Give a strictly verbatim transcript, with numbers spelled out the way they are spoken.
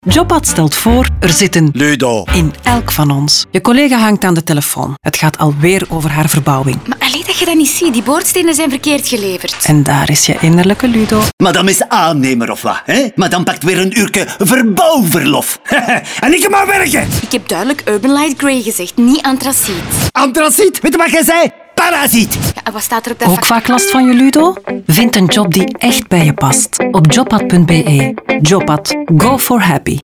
Jobpad stelt voor, er zit een Ludo. in elk van ons. Je collega hangt aan de telefoon. Het gaat alweer over haar verbouwing. Maar alleen dat je dat niet ziet, die boordstenen zijn verkeerd geleverd. En daar is je innerlijke Ludo. Madame is aannemer of wat, hè? Madame pakt weer een uurtje verbouwverlof. En ik ga maar werken. Ik heb duidelijk Urban Light Grey gezegd, niet antraciet. Antraciet, weet je wat jij zei? Parasiet. Ja, en wat staat er op dat Ook vak- vaak last van je Ludo? Vind een job die echt bij je past. Op jobpad punt be. Jobpad. Go for happy.